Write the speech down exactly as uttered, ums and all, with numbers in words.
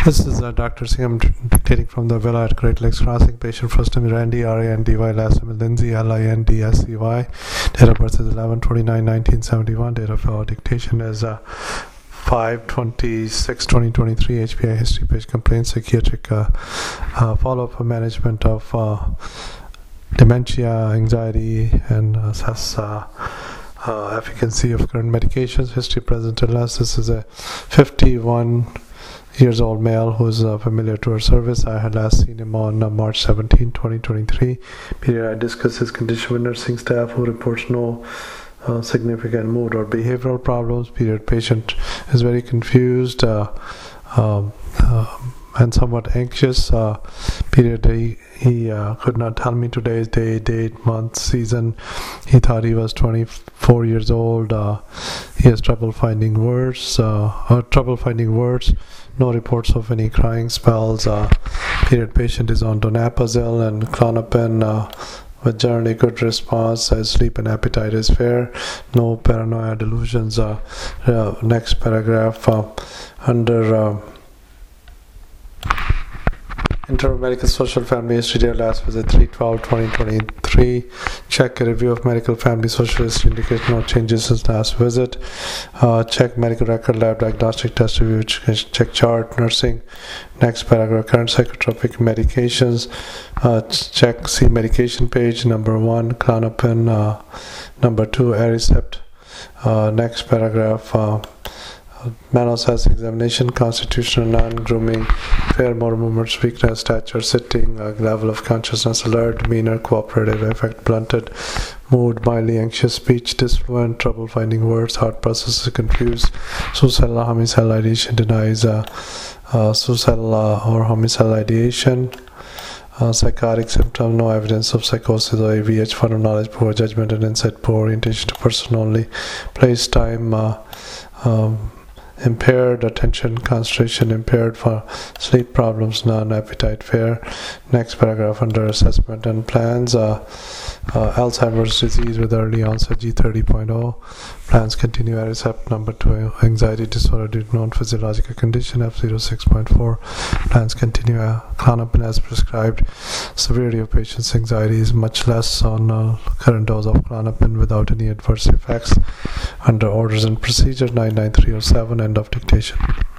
This is uh, Doctor Singh. I'm dictating from the villa at Great Lakes Crossing. Patient first name is Randy, R A N D Y, last name is Lindsay, L I N D S E Y. Date of birth is eleven twenty-nine nineteen seventy-one. Date of uh, dictation is uh, five twenty-six twenty twenty-three. H P I history page, complaint, psychiatric uh, uh, follow-up for management of uh, dementia, anxiety, and assess uh, uh, efficacy of current medications. History, present illness. This is a fifty-one years old male who is uh, familiar to our service. I had last seen him on uh, March seventeenth twenty twenty-three. Period I discussed his condition with nursing staff, who reports no uh, significant mood or behavioral problems. Period patient is very confused uh, um, uh, and somewhat anxious. Uh, period he, he uh, could not tell me today's day, date, month, season. He thought he was twenty-four years old. Uh, he has trouble finding words. Uh, or trouble finding words. No reports of any crying spells. Uh, period patient is on donepezil and Klonopin uh, with generally good response. Uh, sleep and appetite is fair. No paranoia delusions. Uh, uh, next paragraph uh, under uh, Internal Medical Social Family History. Their last visit three twelve twenty twenty-three. Check a review of medical family social history indicates no changes since last visit. Uh, check medical record, lab diagnostic test review, check chart, nursing. Next paragraph, current psychotropic medications. Uh, check see medication page, number one, Klonopin, uh, number two, Aricept. Uh, next paragraph, uh, Manos has examination, constitutional, non-grooming, fair motor movements, weakness, stature, sitting, uh, level of consciousness, alert, demeanor, cooperative, affect, blunted, mood, mildly anxious, speech, disfluent, trouble finding words, heart processes confused, suicidal, homicidal ideation, denies uh, uh, suicidal uh, or homicidal ideation. Uh, psychotic symptom, no evidence of psychosis or A V H, fun of knowledge, poor judgment and insight, poor orientation to person only, place, time, uh, um, impaired attention, concentration impaired, for sleep problems, non-appetite fair. Next paragraph under assessment and plans. Uh, uh, Alzheimer's disease with early onset G thirty point oh. Plans continue. Aricept. Number two, anxiety disorder due to known physiological condition F zero six point four. Plans continue. Uh, Klonopin as prescribed. Severity of patient's anxiety is much less on uh, current dose of Klonopin without any adverse effects. Under orders and procedure nine nine three oh seven. End of dictation.